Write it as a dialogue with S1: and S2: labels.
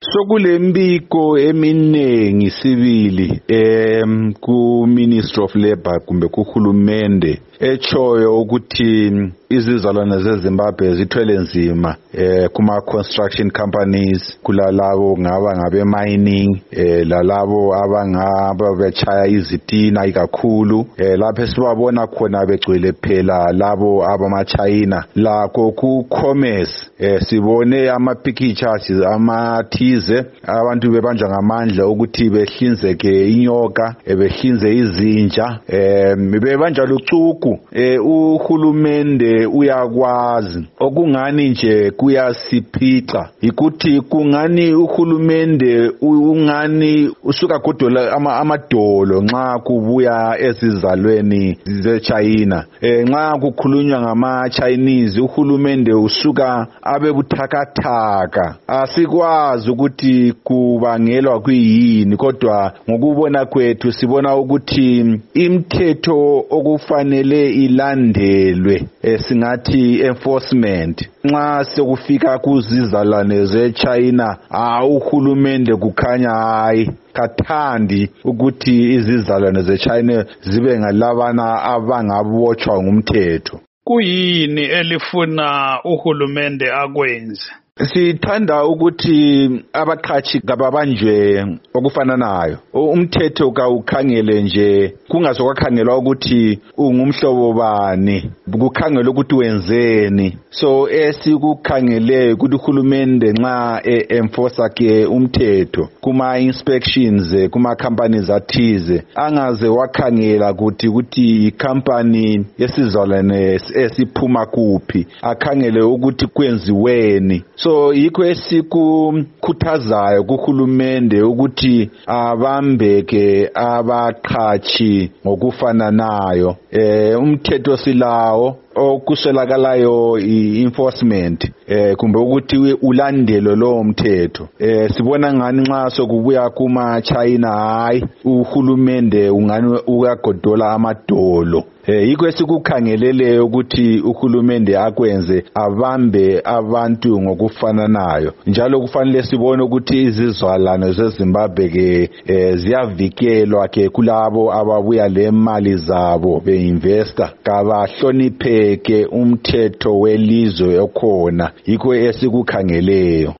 S1: Sokulembiko eminengi sibili ku Ministry of Labour kumbe kuhulumende echoyo ukuthi izizalwane zeZimbabwe zithwele nzima kuma construction companies, kulalabo ngaba ngabe mining, lalabo abangaba bechaya izitina ikakhulu, lapho sibabona khona begcwele phela labo abamachina lakho ku commerce. Sibone ama pictures amathize abantu bebanjwa ngamandla ukuthi behlinzeke inyoka, behlinze izinja, bebanjwa lucuku. Uhulumende uyakwazi okungani nje kuyasiphica ikuthi kungani uhulumende ungani usuka godola amadolo nxa kubuya ezizalweni zeChina. Nxa kukhulunywa ngama Chinese uhulumende usuka abe buthakathaka. Asikwazi ukuthi kubangelwa kuyini, kodwa ngokubona kwethu sibona ukuthi imithetho okufanele ilandelwe, singathi enforcement. Nxa sekufika kuzizalwane zeChina, uhulumende kukhanya hayi kathandi ukuthi izizalwane zeChina zibe ngalabana abangabotshwa ngumthetho.
S2: Kuyini elifuna uhulumende akwenze?
S1: Sithanda ukuthi abaqhashi kababanjwe okufananayo. Umthetho kawukhangele nje, kungazokukhangelwa ukuthi ungumhlobo bani, kukhangelwa ukuthi wenzeni. So esikukhangele ukuthi uhulumende nxa enforce ke umthetho kuma inspections kuma companies athize, angaze wakhangela ukuthi icompany yesizalwane esiphuma kuphi, akhangele ukuthi kwenziweni. So yikho esikukhuthazayo kuhulumende ukuthi abambeke abaqhashi ngokufananayo. Umthetho silawo, okuswelakalayo i-enforcement kumbe ukuthi ulandelo lo mthetho. Sibona ngani nxa sokubuya kuma China hayi uhulumende ungani uyagodola amadolo. Yikho esikukhangeleleyo ukuthi uhulumende akwenze, abambe abantu ngokufananayo. Njalo kufanele sibone ukuthi izizalwane zeZimbabwe ke ziyavikelwa ke kulabo ababuya lemali zabo beinvesta, kabahlonipheke umthetho welizwe okhona. Yikho esikukhangeleyo.